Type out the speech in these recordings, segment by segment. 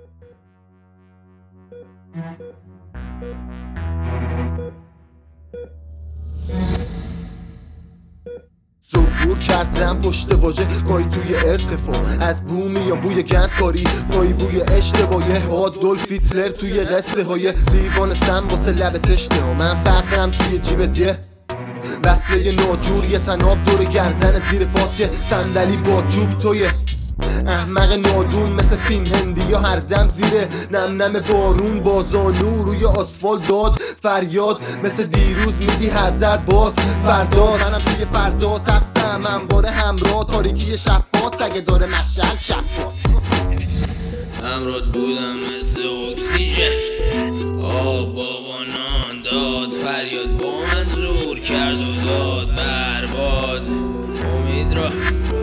ظهور کردم پشت واژه گاهی توی ارتفاع از بومی یا بوی گندکاری گاهی بوی اشتباهی آدولف هیتلر توی قصه های لیوان سم واسه لب تشته ها من فقرم توی جیب دیه وصله ناجور یه تناب دور گردن زیر پاتیه صندلی با جوب توی احمق نادون مثل فیلم هندی یا هر دم زیره نم نم بارون بازانو روی آسفالت داد فریاد مثل دیروز میدی حدت باز فرداد منم توی فردات هستم همواره همراه تاریکی شبات اگه داره مشعل شفات همرات بودم مثل اکسیژن آب بابا نان داد فریاد با من زور کرد و داد برباد امید را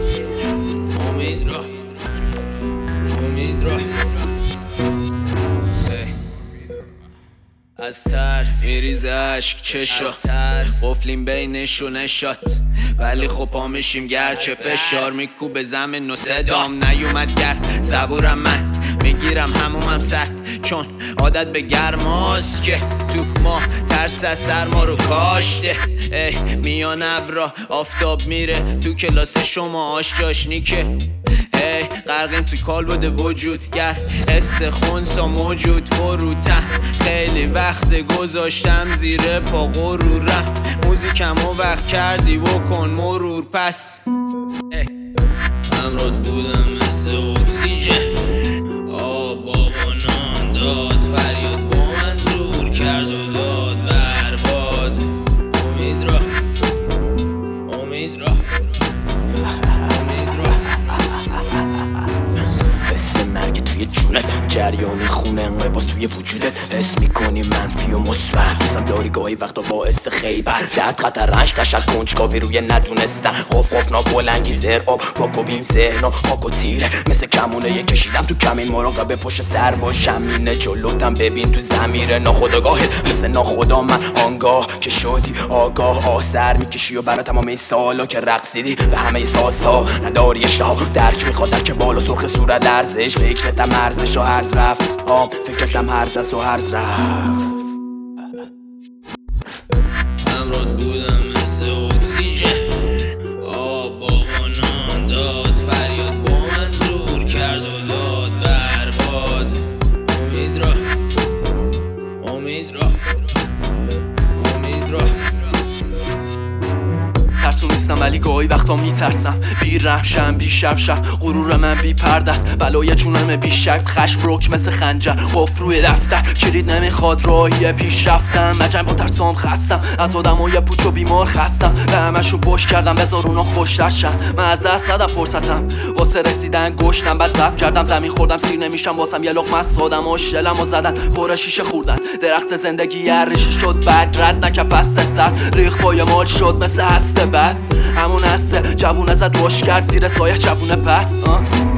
از ترس میریز عشق چشا قفلیم بینش و نشات ولی خب پا میشیم گرچه فشار میکوبه زمین و صدام نیومد گر صبورم من میگیرم همومم سرد چون عادت به گرماست که تو ما ترس از سرما رو کاشته میان ابرا آفتاب میره تو کلاس شما آش جاشنی که غرقیم توی کالبد وجود گر حس خونسا موجود فروتن خیلی وقت گذاشتم زیر پا غرورم موزیکمو وقت کردی وکن مرور پس همرات بودم مثل اکسیژن آب بابا نان داد فریاد با من زور کرد و داد برباد امید را جریان خونه انقباس توی وجودت حس میکنی منفی و مثبت دوستم داری گاهی وقتا باعث خیبت درد خطر رنج قشنگ کنجکاوی روی ندونستن خوفناک و لنگیزر آب پاکو بیم ذهنا پاک و تیره مثل کمونه یه کشیدم تو کمین مراقبه پشت سر باشم اینه جلوتم ببین تو زمیره ناخودآگاهت مثل ناخدا من آنگاه که شدی آگاه آسر میکشی و برای تمام این سالا که رقصیدی به همه احساسا نداری اشتها درک میخواد درک بالا سرخ صورت لرزش فکرتم ارزش و هرز رفت فکرتم هرز است و هرز رفت همرات بودم مثل اکسیژن آب بابا نان داد فریاد با من زور کرد و داد برباد امید را ترسو نیستم ولی گاهی وقتا میترسم بی رحشم بی شب غرور من بی پرده است بلای چونم بی شک خشم روک مثل خنجر قفل روی دفتر کلید نمیخواد راهی پیش رفتم مجم با ترسام خستم از آدمای پوچ و بیمار خستم به همشو بش کردم بذار اونا خوشترشن من از دست دادم فرصتم واسه رسیدن گشتم بعد ضعف کردم زمین خوردم سیر نمیشم واسم یه لقمه سادم و شلمو زدن پر شیشه خوردن درخت زندگی ریشه شد برگ رد نکه فست سر ریخ پای مال شد مثل هسته بعد همون هسته جوونه زد باش کرد زیر سایه جوونه پس